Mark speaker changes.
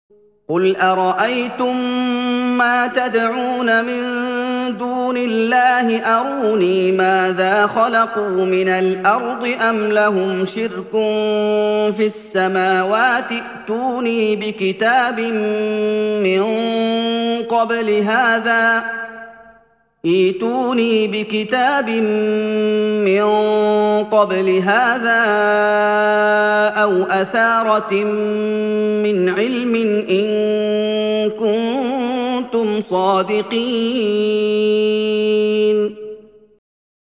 Speaker 1: قُلْ أَرَأَيْتُم مَّا تَدْعُونَ مِن دُونِ اللَّهِ أَرُونِي مَاذَا خَلَقُوا مِنَ الْأَرْضِ أَمْ لَهُمْ شِرْكٌ فِي السَّمَاوَاتِ ائْتُونِي بِكِتَابٍ مِّن قَبْلِ هَٰذَا أَوْ أَثَارَةٍ مِّنْ عِلْمٍ إِن كُنتُمْ صَادِقِينَ